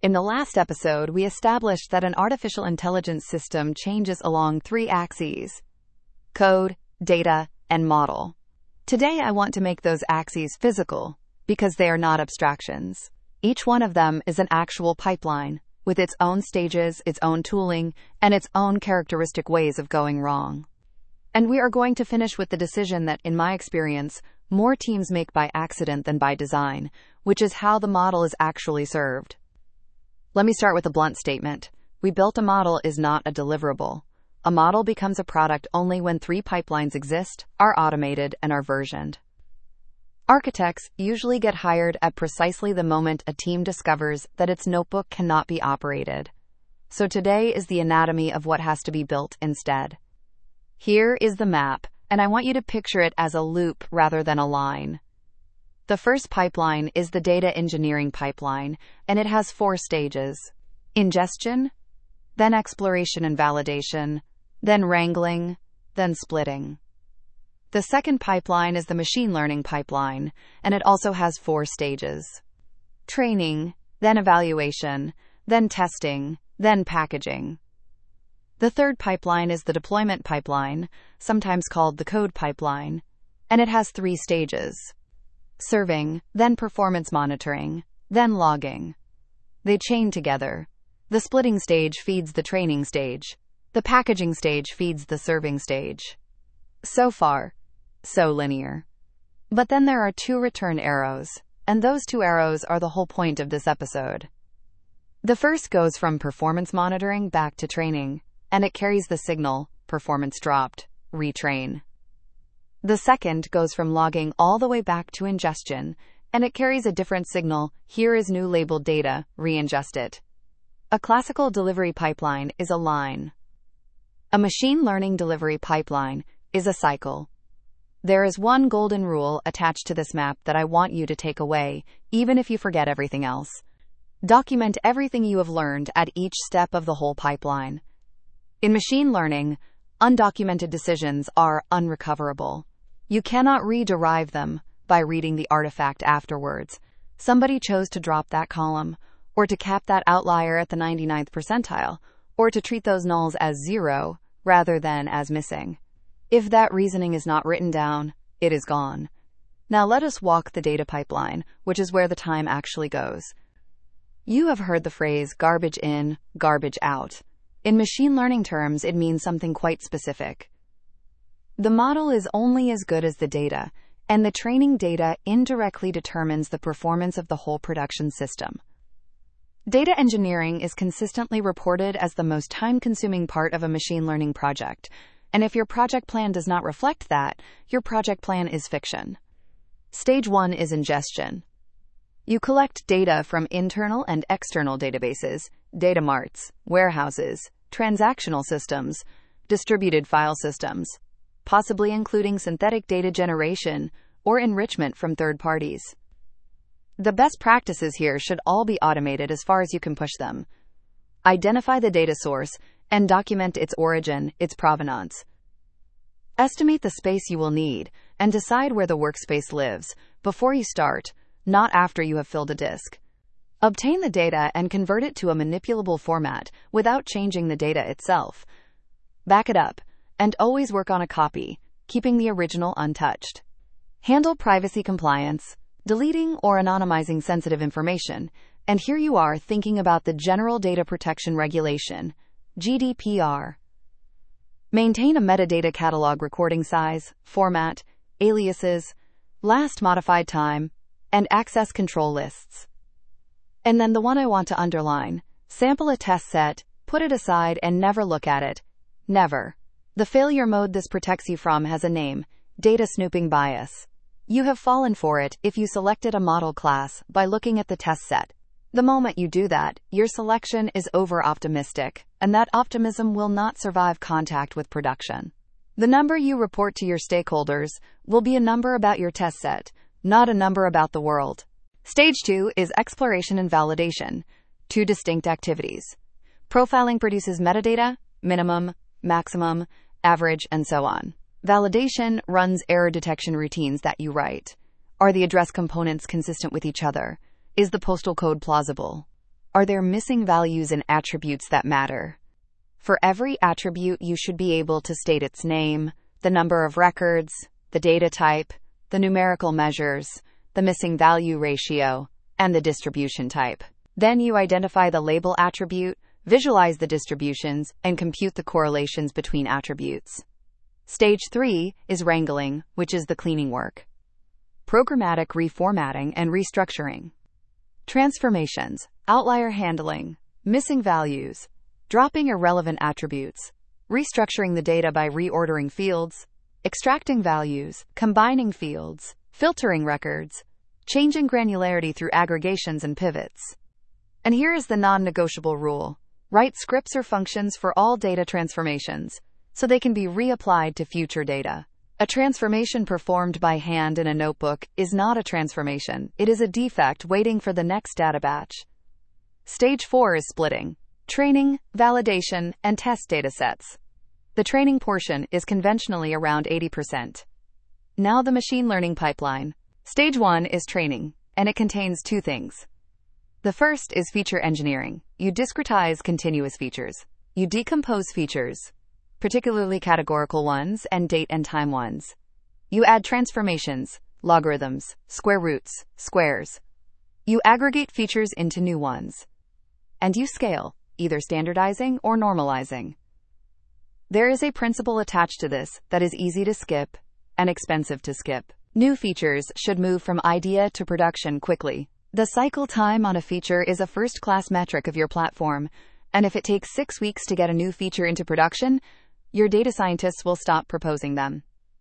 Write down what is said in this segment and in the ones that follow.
In the last episode, we established that an artificial intelligence system changes along three axes: code, data, and model. Today, I want to make those axes physical, because they are not abstractions. Each one of them is an actual pipeline, with its own stages, its own tooling, and its own characteristic ways of going wrong. And we are going to finish with the decision that, in my experience, more teams make by accident than by design, which is how the model is actually served. Let me start with a blunt statement. We built a model is not a deliverable. A model becomes a product only when three pipelines exist, are automated, and are versioned. Architects usually get hired at precisely the moment a team discovers that its notebook cannot be operated. So today is the anatomy of what has to be built instead. Here is the map, and I want you to picture it as a loop rather than a line. The first pipeline is the data engineering pipeline, and it has 4 stages: ingestion, then exploration and validation, then wrangling, then splitting. The second pipeline is the machine learning pipeline, and it also has 4 stages: training, then evaluation, then testing, then packaging. The third pipeline is the deployment pipeline, sometimes called the code pipeline, and it has 3 stages: serving, then performance monitoring, then logging. They chain together. The splitting stage feeds the training stage. The packaging stage feeds the serving stage. So far, so linear. But then there are 2 return arrows, and those 2 arrows are the whole point of this episode. The first goes from performance monitoring back to training, and it carries the signal, performance dropped, retrain. The second goes from logging all the way back to ingestion, and it carries a different signal, here is new labeled data, re-ingest it. A classical delivery pipeline is a line. A machine learning delivery pipeline is a cycle. There is one golden rule attached to this map that I want you to take away, even if you forget everything else. Document everything you have learned at each step of the whole pipeline. In machine learning, undocumented decisions are unrecoverable. You cannot rederive them by reading the artifact afterwards. Somebody chose to drop that column, or to cap that outlier at the 99th percentile, or to treat those nulls as 0 rather than as missing. If that reasoning is not written down, it is gone. Now let us walk the data pipeline, which is where the time actually goes. You have heard the phrase garbage in, garbage out. In machine learning terms, it means something quite specific. The model is only as good as the data, and the training data indirectly determines the performance of the whole production system. Data engineering is consistently reported as the most time-consuming part of a machine learning project, and if your project plan does not reflect that, your project plan is fiction. Stage 1 is ingestion. You collect data from internal and external databases, data marts, warehouses, transactional systems, distributed file systems, possibly including synthetic data generation or enrichment from third parties. The best practices here should all be automated as far as you can push them. Identify the data source and document its origin, its provenance. Estimate the space you will need and decide where the workspace lives before you start, not after you have filled a disk. Obtain the data and convert it to a manipulable format without changing the data itself. Back it up, and always work on a copy, keeping the original untouched. Handle privacy compliance, deleting or anonymizing sensitive information, and here you are thinking about the General Data Protection Regulation, GDPR. Maintain a metadata catalog recording size, format, aliases, last modified time, and access control lists. And then the one I want to underline, sample a test set, put it aside, and never look at it. Never. The failure mode this protects you from has a name: data snooping bias. You have fallen for it if you selected a model class by looking at the test set. The moment you do that, your selection is over-optimistic, and that optimism will not survive contact with production. The number you report to your stakeholders will be a number about your test set, not a number about the world. Stage 2 is exploration and validation, 2 distinct activities. Profiling produces metadata, minimum, maximum, average, and so on. Validation runs error detection routines that you write. Are the address components consistent with each other? Is the postal code plausible? Are there missing values and attributes that matter? For every attribute, you should be able to state its name, the number of records, the data type, the numerical measures, the missing value ratio, and the distribution type. Then you identify the label attribute, visualize the distributions, and compute the correlations between attributes. Stage 3 is wrangling, which is the cleaning work. Programmatic reformatting and restructuring. Transformations, outlier handling, missing values, dropping irrelevant attributes, restructuring the data by reordering fields, extracting values, combining fields, filtering records, changing granularity through aggregations and pivots. And here is the non-negotiable rule. Write scripts or functions for all data transformations, so they can be reapplied to future data. A transformation performed by hand in a notebook is not a transformation. It is a defect waiting for the next data batch. Stage 4 is splitting. Training, validation, and test datasets. The training portion is conventionally around 80%. Now the machine learning pipeline. Stage 1 is training, and it contains two things. The first is feature engineering. You discretize continuous features. You decompose features, particularly categorical ones and date and time ones. You add transformations, logarithms, square roots, squares. You aggregate features into new ones. And you scale, either standardizing or normalizing. There is a principle attached to this that is easy to skip and expensive to skip. New features should move from idea to production quickly. The cycle time on a feature is a first-class metric of your platform, and if it takes 6 weeks to get a new feature into production, your data scientists will stop proposing them.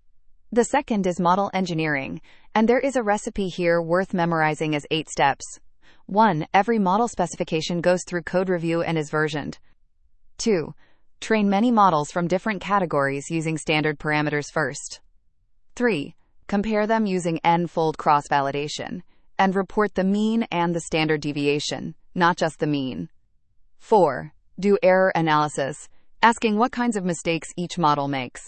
The second is model engineering, and there is a recipe here worth memorizing as 8 steps. 1. Every model specification goes through code review and is versioned. 2. Train many models from different categories using standard parameters first. 3. Compare them using n-fold cross-validation, and report the mean and the standard deviation, not just the mean. 4. Do error analysis, asking what kinds of mistakes each model makes.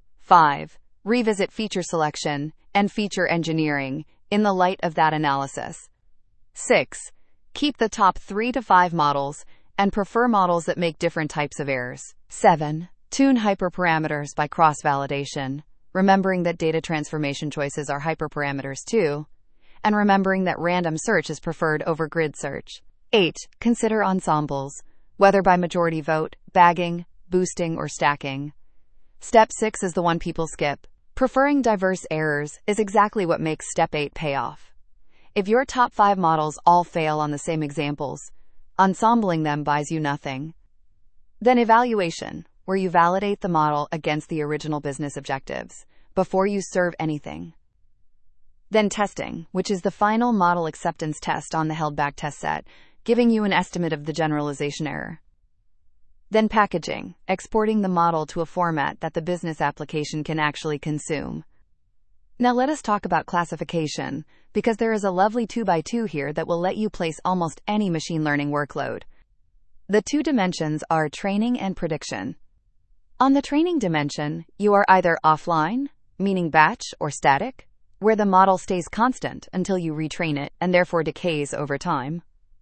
5. Revisit feature selection and feature engineering in the light of that analysis. 6. Keep the top 3 to 5 models and prefer models that make different types of errors. 7. Tune hyperparameters by cross-validation, remembering that data transformation choices are hyperparameters too, and remembering that random search is preferred over grid search. 8. Consider ensembles, whether by majority vote, bagging, boosting, or stacking. Step 6 is the one people skip. Preferring diverse errors is exactly what makes Step 8 pay off. If your top 5 models all fail on the same examples, ensembling them buys you nothing. Then evaluation, where you validate the model against the original business objectives before you serve anything. Then testing, which is the final model acceptance test on the held-back test set, giving you an estimate of the generalization error. Then packaging, exporting the model to a format that the business application can actually consume. Now let us talk about classification, because there is a lovely 2x2 here that will let you place almost any machine learning workload. The 2 dimensions are training and prediction. On the training dimension, you are either offline, meaning batch or static, where the model stays constant until you retrain it and therefore decays over time.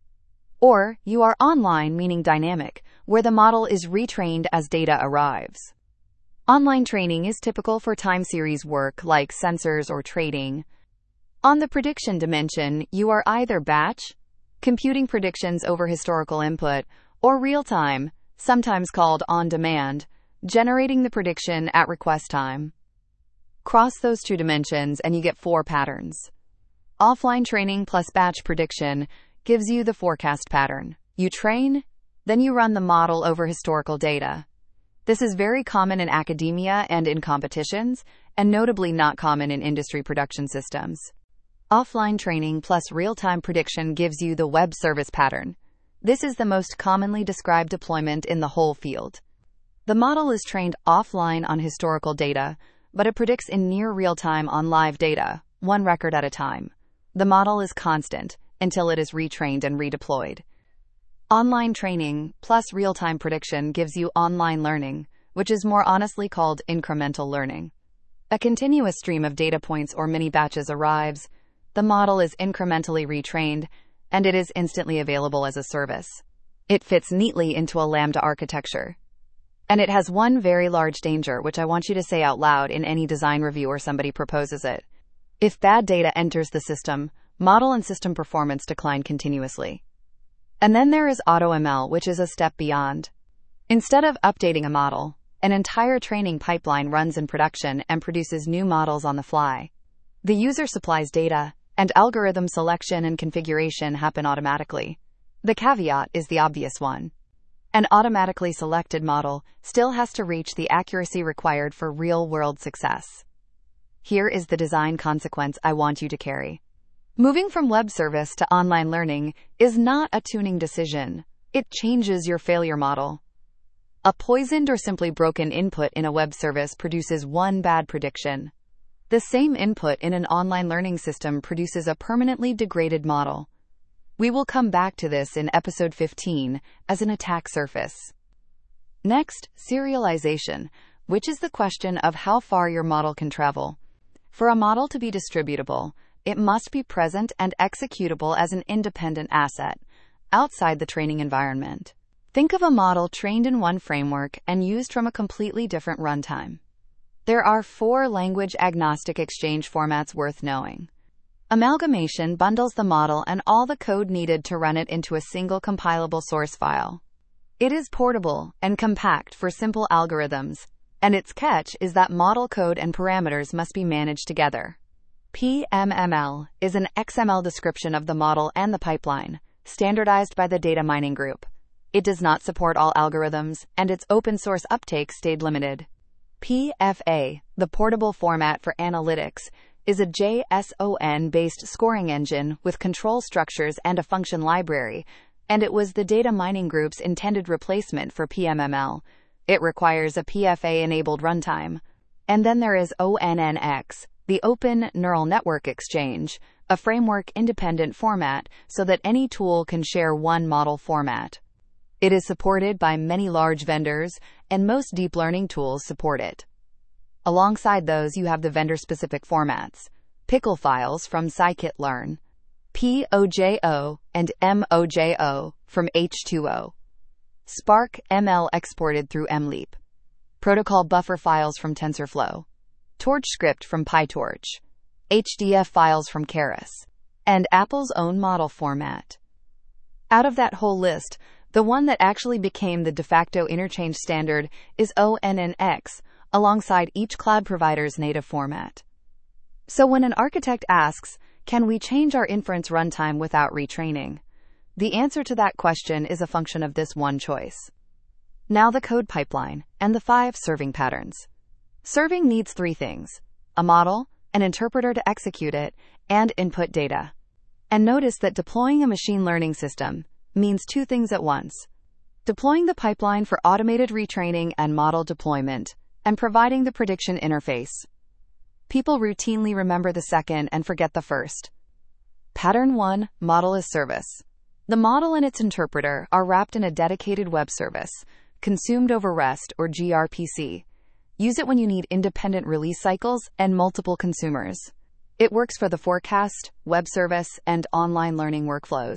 Or you are online, meaning dynamic, where the model is retrained as data arrives. Online training is typical for time series work like sensors or trading. On the prediction dimension, you are either batch, computing predictions over historical input, or real-time, sometimes called on-demand, generating the prediction at request time. Cross those 2 dimensions and you get 4 patterns. Offline training plus batch prediction gives you the forecast pattern. You train, then you run the model over historical data. This is very common in academia and in competitions, and notably not common in industry production systems. Offline training plus real-time prediction gives you the web service pattern. This is the most commonly described deployment in the whole field. The model is trained offline on historical data, but it predicts in near real-time on live data, 1 record at a time. The model is constant until it is retrained and redeployed. Online training plus real-time prediction gives you online learning, which is more honestly called incremental learning. A continuous stream of data points or mini batches arrives, the model is incrementally retrained, and it is instantly available as a service. It fits neatly into a Lambda architecture. And it has one very large danger, which I want you to say out loud in any design review or somebody proposes it. If bad data enters the system, model and system performance decline continuously. And then there is AutoML, which is a step beyond. Instead of updating a model, an entire training pipeline runs in production and produces new models on the fly. The user supplies data, and algorithm selection and configuration happen automatically. The caveat is the obvious one. An automatically selected model still has to reach the accuracy required for real-world success. Here is the design consequence I want you to carry. Moving from web service to online learning is not a tuning decision. It changes your failure model. A poisoned or simply broken input in a web service produces one bad prediction. The same input in an online learning system produces a permanently degraded model. We will come back to this in episode 15 as an attack surface. Next, serialization, which is the question of how far your model can travel. For a model to be distributable, it must be present and executable as an independent asset, outside the training environment. Think of a model trained in one framework and used from a completely different runtime. There are 4 language-agnostic exchange formats worth knowing. Amalgamation bundles the model and all the code needed to run it into a single compilable source file. It is portable and compact for simple algorithms, and its catch is that model code and parameters must be managed together. PMML is an XML description of the model and the pipeline, standardized by the data mining group. It does not support all algorithms, and its open-source uptake stayed limited. PFA, the portable format for analytics, is a JSON-based scoring engine with control structures and a function library, and it was the data mining group's intended replacement for PMML. It requires a PFA-enabled runtime. And then there is ONNX, the Open Neural Network Exchange, a framework-independent format so that any tool can share one model format. It is supported by many large vendors, and most deep learning tools support it. Alongside those, you have the vendor-specific formats, pickle files from scikit-learn, POJO and MOJO from H2O, Spark ML exported through MLeap, protocol buffer files from TensorFlow, TorchScript from PyTorch, HDF files from Keras, and Apple's own model format. Out of that whole list, the one that actually became the de facto interchange standard is ONNX, alongside each cloud provider's native format. So when an architect asks, can we change our inference runtime without retraining? The answer to that question is a function of this one choice. Now the code pipeline and the 5 serving patterns. Serving needs 3 things: a model, an interpreter to execute it, and input data. And notice that deploying a machine learning system means 2 things at once: deploying the pipeline for automated retraining and model deployment, and providing the prediction interface. People routinely remember the second and forget the first. Pattern 1, model as service. The model and its interpreter are wrapped in a dedicated web service, consumed over REST or gRPC. Use it when you need independent release cycles and multiple consumers. It works for the forecast, web service, and online learning workflows.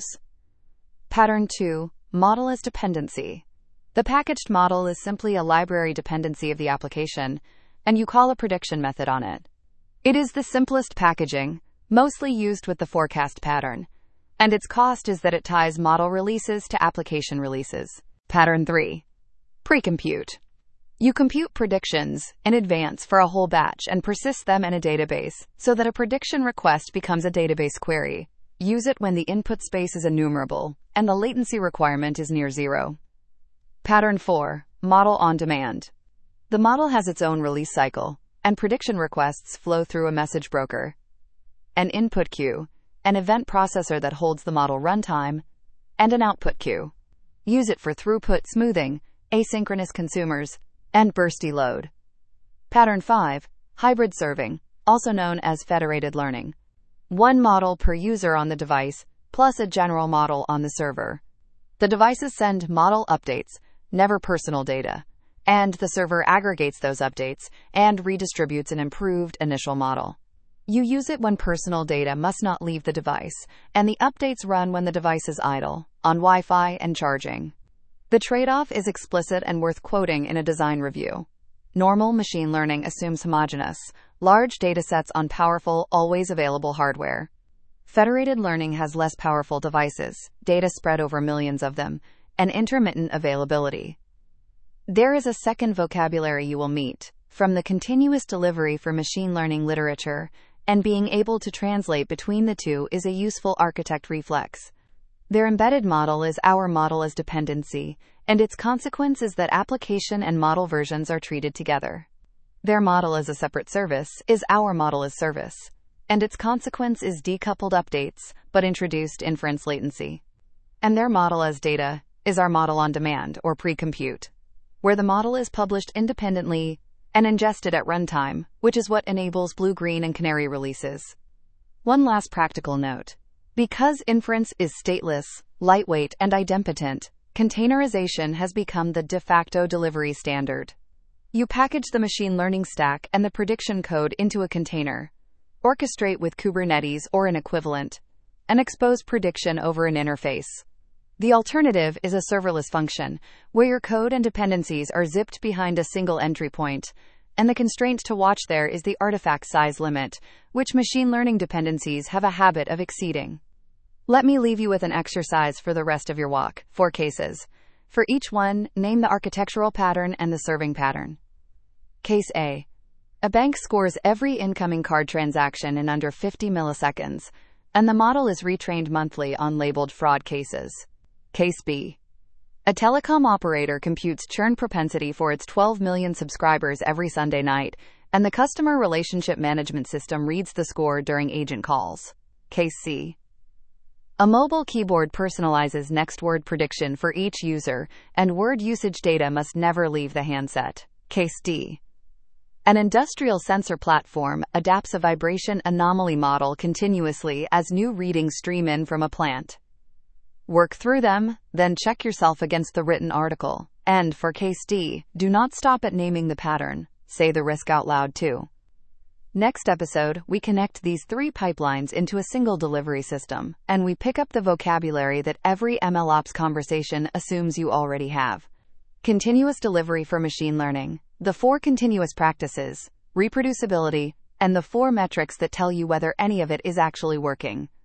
Pattern 2, model as dependency. The packaged model is simply a library dependency of the application, and you call a prediction method on it. It is the simplest packaging, mostly used with the forecast pattern, and its cost is that it ties model releases to application releases. Pattern 3, pre-compute. You compute predictions in advance for a whole batch and persist them in a database so that a prediction request becomes a database query. Use it when the input space is enumerable and the latency requirement is near 0. Pattern 4, model on demand. The model has its own release cycle, and prediction requests flow through a message broker, an input queue, an event processor that holds the model runtime, and an output queue. Use it for throughput smoothing, asynchronous consumers, and bursty load. Pattern 5, hybrid serving, also known as federated learning. One model per user on the device, plus a general model on the server. The devices send model updates, never personal data, and the server aggregates those updates and redistributes an improved initial model. You use it when personal data must not leave the device, and the updates run when the device is idle, on Wi-Fi and charging. The trade-off is explicit and worth quoting in a design review. Normal machine learning assumes homogeneous, large datasets on powerful, always available hardware. Federated learning has less powerful devices, data spread over millions of them, and intermittent availability. There is a second vocabulary you will meet, from the continuous delivery for machine learning literature, and being able to translate between the two is a useful architect reflex. Their embedded model is our model as dependency, and its consequence is that application and model versions are treated together. Their model as a separate service is our model as service, and its consequence is decoupled updates, but introduced inference latency. And their model as data is our model on demand or pre-compute, where the model is published independently and ingested at runtime, which is what enables Blue, Green, and Canary releases. One last practical note. Because inference is stateless, lightweight, and idempotent, containerization has become the de facto delivery standard. You package the machine learning stack and the prediction code into a container, orchestrate with Kubernetes or an equivalent, and expose prediction over an interface. The alternative is a serverless function, where your code and dependencies are zipped behind a single entry point, and the constraint to watch there is the artifact size limit, which machine learning dependencies have a habit of exceeding. Let me leave you with an exercise for the rest of your walk, 4 cases. For each one, name the architectural pattern and the serving pattern. Case A. A bank scores every incoming card transaction in under 50 milliseconds, and the model is retrained monthly on labeled fraud cases. Case B. A telecom operator computes churn propensity for its 12 million subscribers every Sunday night, and the customer relationship management system reads the score during agent calls. Case C. A mobile keyboard personalizes next word prediction for each user, and word usage data must never leave the handset. Case D. An industrial sensor platform adapts a vibration anomaly model continuously as new readings stream in from a plant. Work through them, then check yourself against the written article. And for case D, do not stop at naming the pattern. Say the risk out loud too. Next episode, we connect these 3 pipelines into a single delivery system, and we pick up the vocabulary that every MLOps conversation assumes you already have. Continuous delivery for machine learning, the 4 continuous practices, reproducibility, and the 4 metrics that tell you whether any of it is actually working.